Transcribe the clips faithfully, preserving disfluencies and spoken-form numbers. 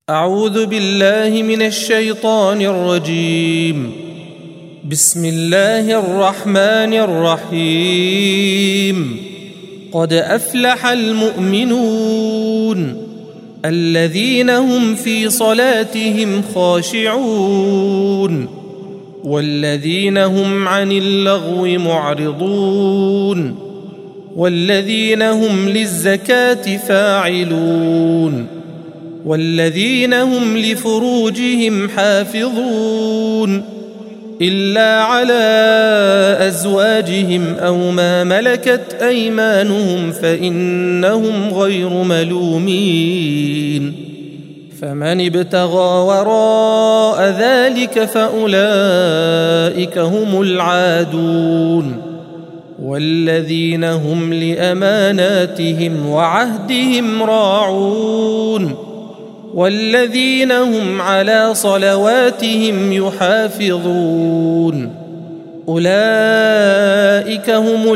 أعوذ بالله من الشيطان الرجيم. بسم الله الرحمن الرحيم. قد أفلح المؤمنون الذين هم في صلاتهم خاشعون والذين هم عن اللغو معرضون والذين هم للزكاة فاعلون والذين هم لفروجهم حافظون إلا على أزواجهم أو ما ملكت أيمانهم فإنهم غير ملومين. فمن ابتغى وراء ذلك فأولئك هم العادون والذين هم لأماناتهم وعهدهم راعون والذين هم على صلواتهم يحافظون. أولئك هم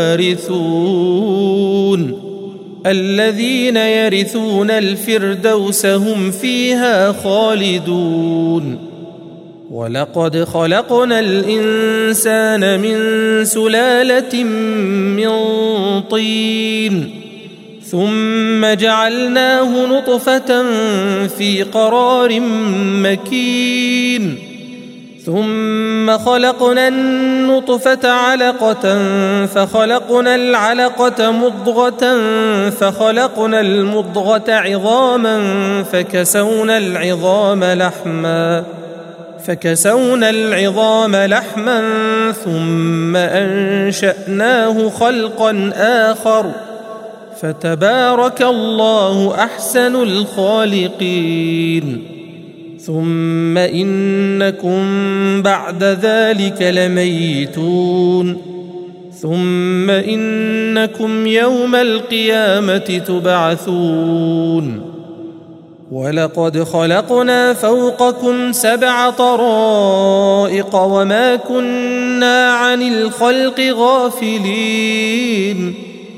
الوارثون الذين يرثون الفردوس هم فيها خالدون. ولقد خلقنا الإنسان من سلالة من طين ثم جعلناه نطفة في قرار مكين ثم خلقنا النطفة علقة فخلقنا العلقة مضغة فخلقنا المضغة عظاما فكسونا العظام لحما فكسونا العظام لحما ثم أنشأناه خلقا آخر فتبارك الله أحسن الخالقين. ثم إنكم بعد ذلك لميتون ثم إنكم يوم القيامة تبعثون. ولقد خلقنا فوقكم سبع طرائق وما كنا عن الخلق غافلين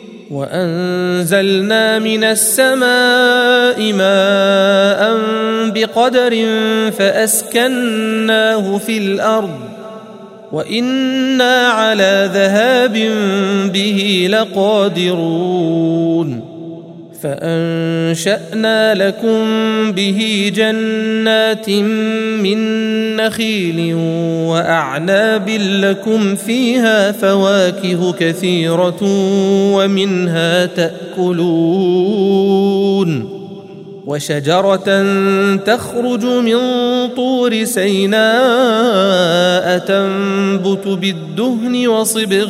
وأنزلنا من السماء ماء بقدر فأسكناه في الأرض وإنا على ذهاب به لقادرون. فأنشأنا لكم به جنات من نخيل وأعناب لكم فيها فواكه كثيرة ومنها تأكلون وشجرة تخرج من طور سيناء تنبت بالدهن وصبغ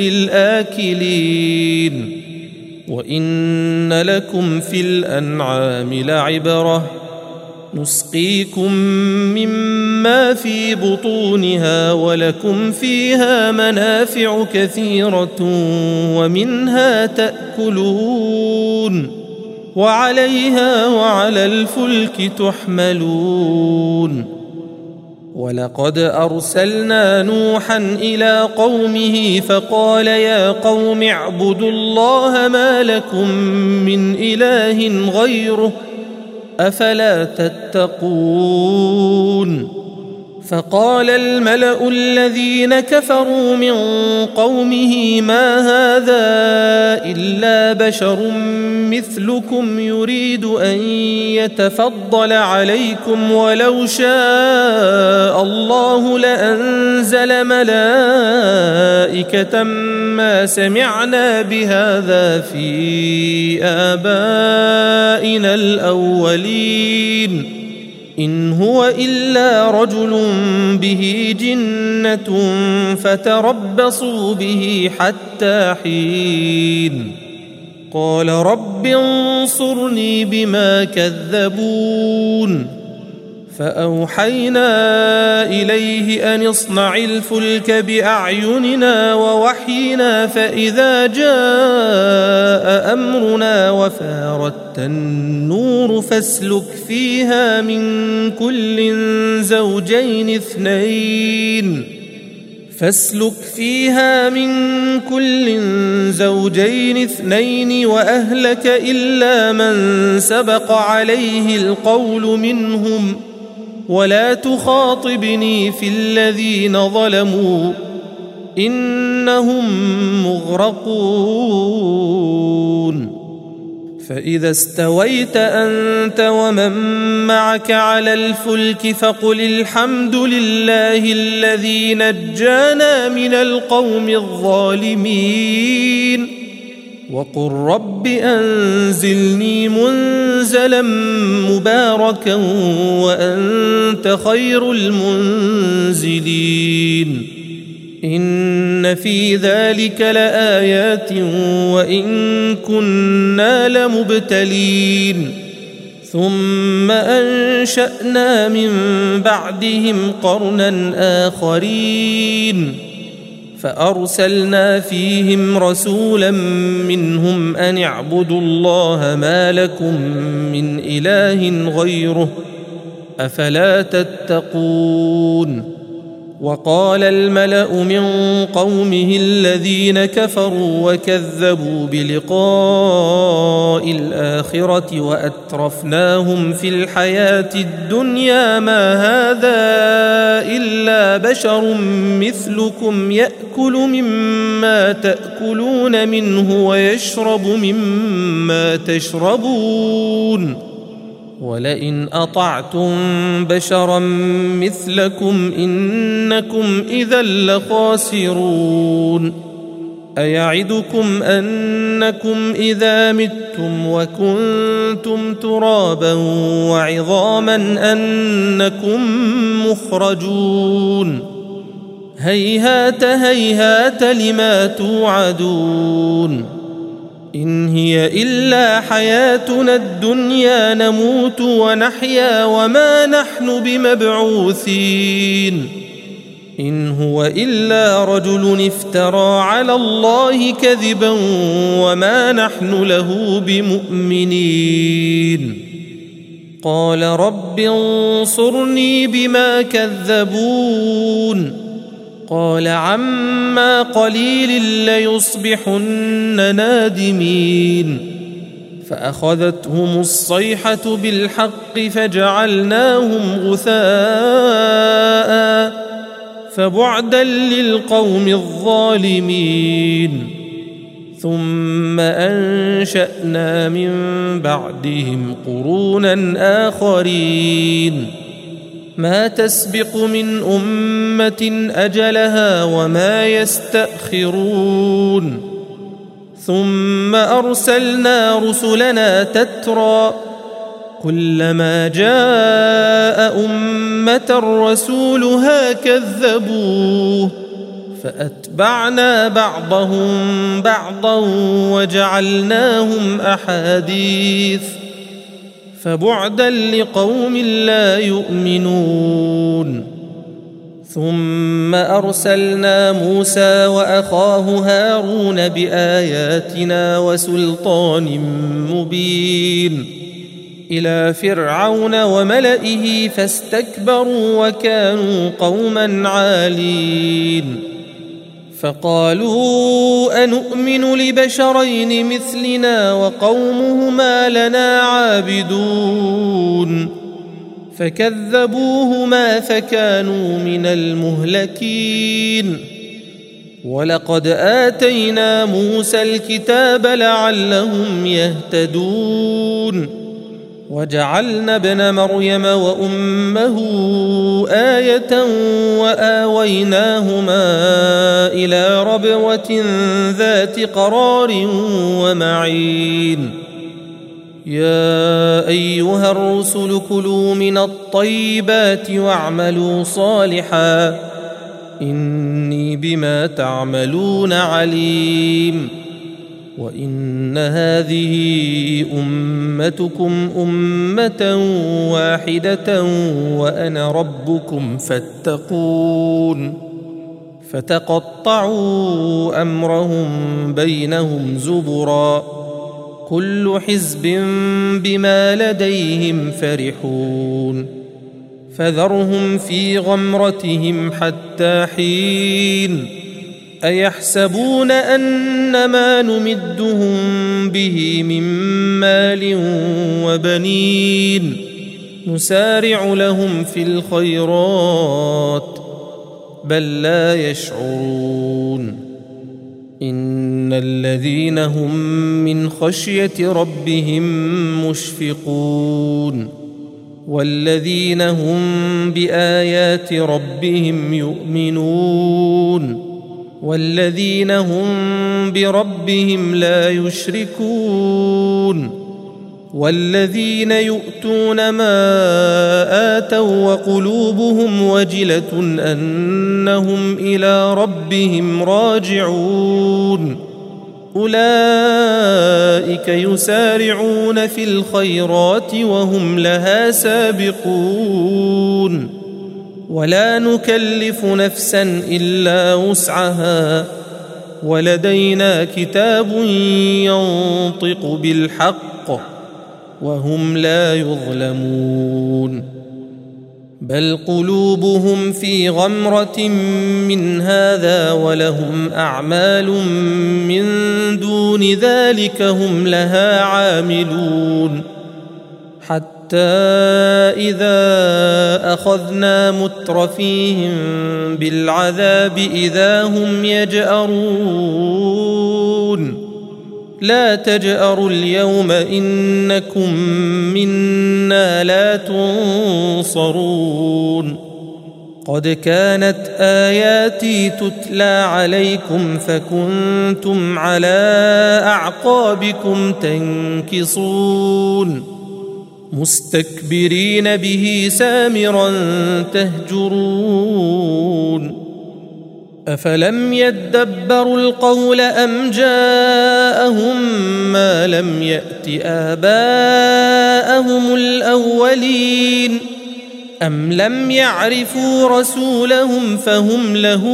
للآكلين. وإن لكم في الأنعام لعبرة نسقيكم مما في بطونها ولكم فيها منافع كثيرة ومنها تأكلون وعليها وعلى الفلك تحملون. ولقد أرسلنا نوحا إلى قومه فقال يا قوم اعبدوا الله ما لكم من إله غيره أفلا تتقون. فقال الملأ الذين كفروا من قومه ما هذا إلا بشر مثلكم يريد أن يتفضل عليكم ولو شاء الله لأنزل ملائكة ما سمعنا بهذا في آبائنا الأولين إن هو إلا رجل به جنة فتربصوا به حتى حين. قال رب انصرني بما كذبون. فأوحينا إليه أن اصنع الفلك بأعيننا ووحينا فإذا جاء أمرنا وفارت النور فاسلك فيها من كل زوجين اثنين فاسلك فيها من كل زوجين اثنين وأهلك إلا من سبق عليه القول منهم ولا تخاطبني في الذين ظلموا إنهم مغرقون فإذا استويت أنت ومن معك على الفلك فقل الحمد لله الذي نجانا من القوم الظالمين وقل رب أنزلني منزلا مباركا وأنت خير المنزلين إن في ذلك لآيات وإن كنا لمبتلين ثم أنشأنا من بعدهم قرنا آخرين فأرسلنا فيهم رسولا منهم أن اعبدوا الله ما لكم من إله غيره أفلا تتقون وقال الملأ من قومه الذين كفروا وكذبوا بلقاء الآخرة وأترفناهم في الحياة الدنيا ما هذا إلا بشر مثلكم يأكل مما تأكلون منه ويشرب مما تشربون ولئن أطعتم بشرا مثلكم إنكم إذا لخاسرون أيعدكم أنكم إذا متم وكنتم ترابا وعظاما أنكم مخرجون هيهات هيهات لما توعدون إن هي إلا حياتنا الدنيا نموت ونحيا وما نحن بمبعوثين إن هو إلا رجل افترى على الله كذبا وما نحن له بمؤمنين قال رب انصرني بما كذبون قال عما قليل ليصبحن نادمين فأخذتهم الصيحة بالحق فجعلناهم غثاء فبعدا للقوم الظالمين ثم أنشأنا من بعدهم قرونا آخرين ما تسبق من أمة أجلها وما يستأخرون ثم أرسلنا رسلنا تترى كلما جاء أمة رسولها كذبوه فأتبعنا بعضهم بعضا وجعلناهم أحاديث فبعدا لقوم لا يؤمنون ثم أرسلنا موسى وأخاه هارون بآياتنا وسلطان مبين إلى فرعون وملئه فاستكبروا وكانوا قوما عالين فقالوا أنؤمن لبشرين مثلنا وقومهما لنا عابدون فكذبوهما فكانوا من المهلكين ولقد آتينا موسى الكتاب لعلهم يهتدون وجعلنا ابن مريم وأمه آية وآويناهما إلى ربوة ذات قرار ومعين يا أيها الرسل كلوا من الطيبات واعملوا صالحا إني بما تعملون عليم وإن هذه أمتكم أمة واحدة وأنا ربكم فاتقون فتقطعوا أمرهم بينهم زبرا كل حزب بما لديهم فرحون فذرهم في غمرتهم حتى حين أيحسبون أن ما نمدهم به من مال وبنين نسارع لهم في الخيرات بل لا يشعرون إن الذين هم من خشية ربهم مشفقون والذين هم بآيات ربهم يؤمنون والذين هم بربهم لا يشركون والذين يؤتون ما آتوا وقلوبهم وجلة أنهم إلى ربهم راجعون أولئك يسارعون في الخيرات وهم لها سابقون ولا نكلف نفسا إلا وسعها ولدينا كتاب ينطق بالحق وهم لا يظلمون بل قلوبهم في غمرة من هذا ولهم أعمال من دون ذلك هم لها عاملون حتى إذا أخذنا مترفيهم بالعذاب إذا هم يجأرون لا تجأروا اليوم إنكم منا لا تنصرون قد كانت آياتي تتلى عليكم فكنتم على أعقابكم تنكصون مستكبرين به سامرا تهجرون أفلم يدبروا القول أم جاءهم ما لم يأت آباءهم الأولين أم لم يعرفوا رسولهم فهم له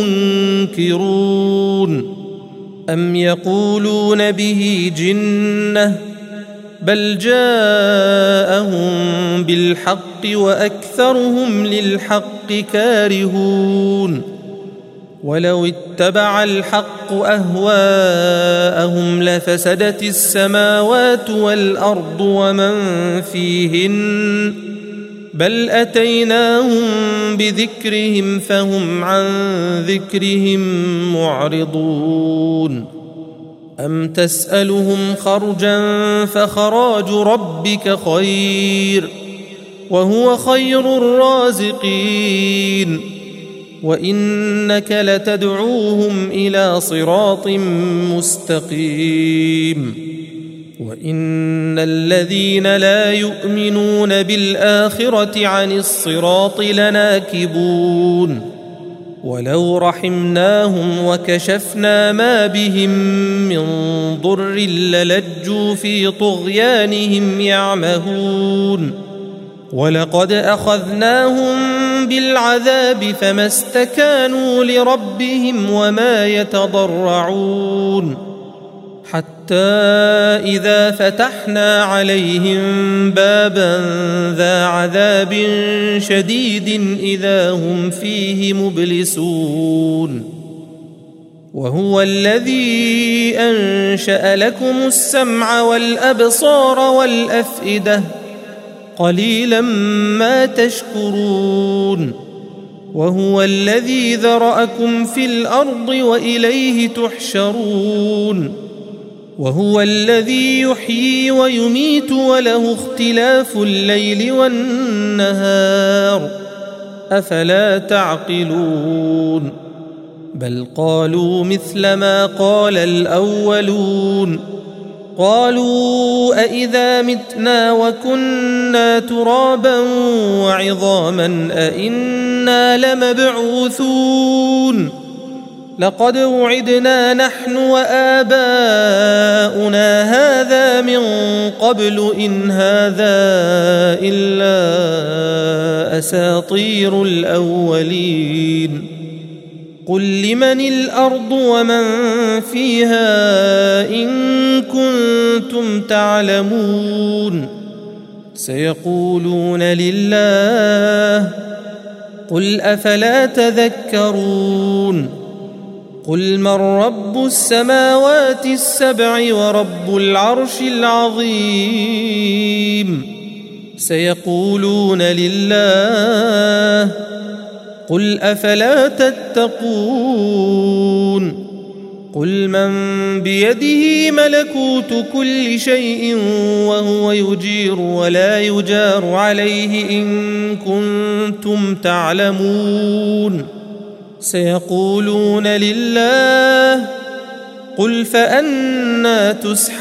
منكرون أم يقولون به جنة بل جاءهم بالحق وأكثرهم للحق كارهون ولو اتبع الحق أهواءهم لفسدت السماوات والأرض ومن فيهن بل أتيناهم بذكرهم فهم عن ذكرهم معرضون أم تسألهم خرجا فخراج ربك خير وهو خير الرازقين وإنك لتدعوهم إلى صراط مستقيم وإن الذين لا يؤمنون بالآخرة عن الصراط لناكبون ولو رحمناهم وكشفنا ما بهم من ضر للجوا في طغيانهم يعمهون ولقد أخذناهم بالعذاب فما استكانوا لربهم وما يتضرعون حتى إذا فتحنا عليهم بابا ذا عذاب شديد إذا هم فيه مبلسون وهو الذي أنشأ لكم السمع والأبصار والأفئدة قليلا ما تشكرون وهو الذي ذرأكم في الأرض وإليه تحشرون وهو الذي يحيي ويميت وله اختلاف الليل والنهار أفلا تعقلون بل قالوا مثل ما قال الأولون قالوا أإذا متنا وكنا ترابا وعظاما أإنا لمبعوثون لقد وعدنا نحن وآباؤنا هذا من قبل إن هذا إلا أساطير الأولين قل لمن الأرض ومن فيها إن كنتم تعلمون سيقولون لله قل أفلا تذكرون قل من رب السماوات السبع ورب العرش العظيم سيقولون لله قل أفلا تتقون قل من بيده ملكوت كل شيء وهو يجير ولا يجار عليه إن كنتم تعلمون سيقولون لله قل فأنى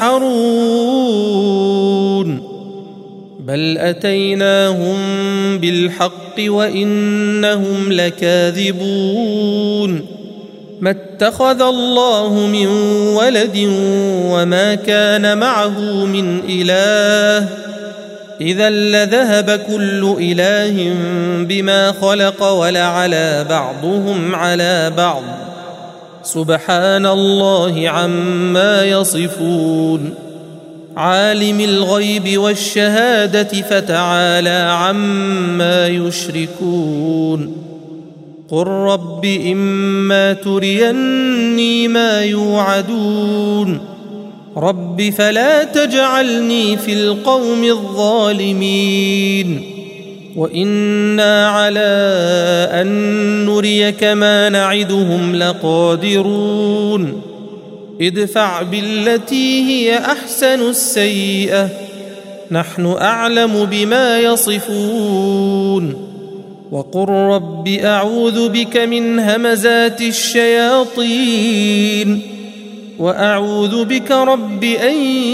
تسحرون بل أتيناهم بالحق وإنهم لكاذبون ما اتخذ الله من ولد وما كان معه من إله إذا لذهب كل إله بما خلق ولعلى بعضهم على بعض سبحان الله عما يصفون عالم الغيب والشهادة فتعالى عما يشركون قل رب إما تريني ما يوعدون رب فلا تجعلني في القوم الظالمين وإنا على أن نريك ما نعدهم لقادرون ادفع بالتي هي أحسن السيئة نحن أعلم بما يصفون وقل رب أعوذ بك من همزات الشياطين وأعوذ بك رب أن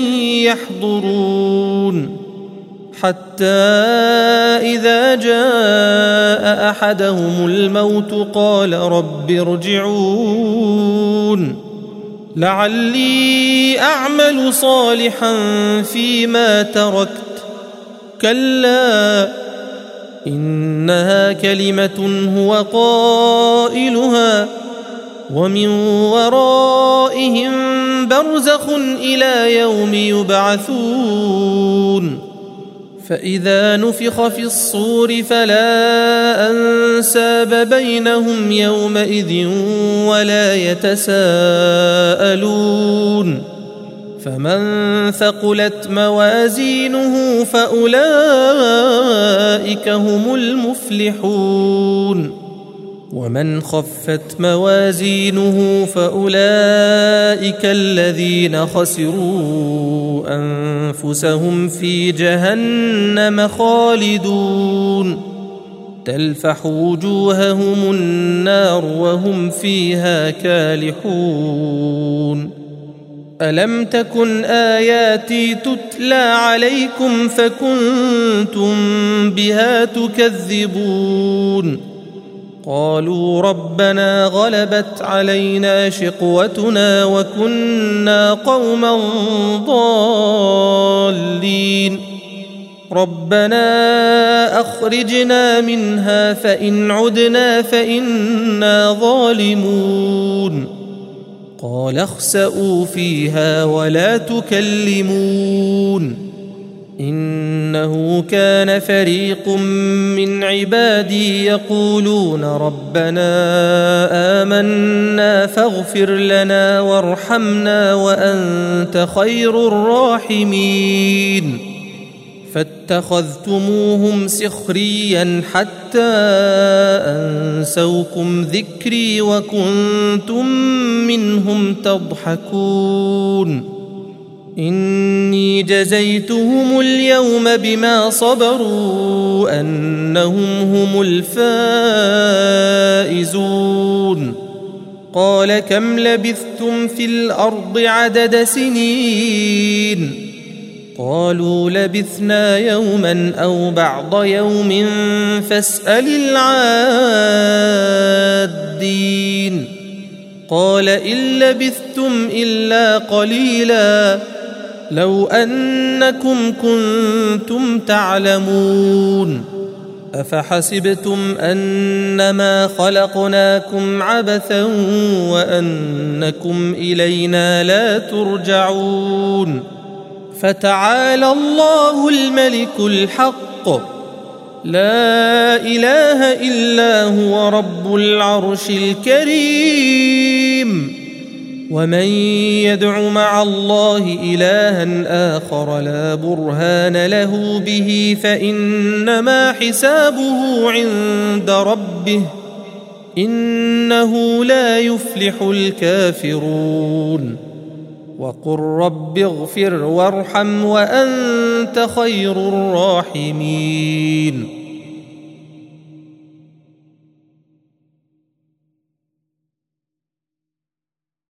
يحضرون حتى إذا جاء أحدهم الموت قال رب ارجعون لعلي أعمل صالحا فيما تركت كلا إنها كلمة هو قائلها ومن ورائهم برزخ إلى يوم يبعثون فإذا نفخ في الصور فلا أنساب بينهم يومئذ ولا يتساءلون فمن ثقلت موازينه فأولئك هم المفلحون ومن خفت موازينه فأولئك الذين خسروا أنفسهم في جهنم خالدون تلفح وجوههم النار وهم فيها كالحون ألم تكن آياتي تتلى عليكم فكنتم بها تكذبون قالوا ربنا غلبت علينا شقوتنا وكنا قوما ضالين ربنا أخرجنا منها فإن عدنا فإنا ظالمون قال اخسئوا فيها ولا تكلمون إنه كان فريق من عبادي يقولون ربنا آمنا فاغفر لنا وارحمنا وأنت خير الراحمين فاتخذتموهم سخريا حتى أنسوكم ذكري وكنتم منهم تضحكون إني جزيتهم اليوم بما صبروا أنهم هم الفائزون قال كم لبثتم في الأرض عدد سنين قالوا لبثنا يوما أو بعض يوم فاسأل العادين قال إن لبثتم إلا قليلا لو أنكم كنتم تعلمون أفحسبتم أنما خلقناكم عبثا وأنكم إلينا لا ترجعون فتعالى الله الملك الحق لا إله إلا هو رب العرش الكريم. ومن يدع مع الله إلها آخر لا برهان له به فإنما حسابه عند ربه إنه لا يفلح الكافرون. وقل رب اغفر وارحم وأنت خير الراحمين.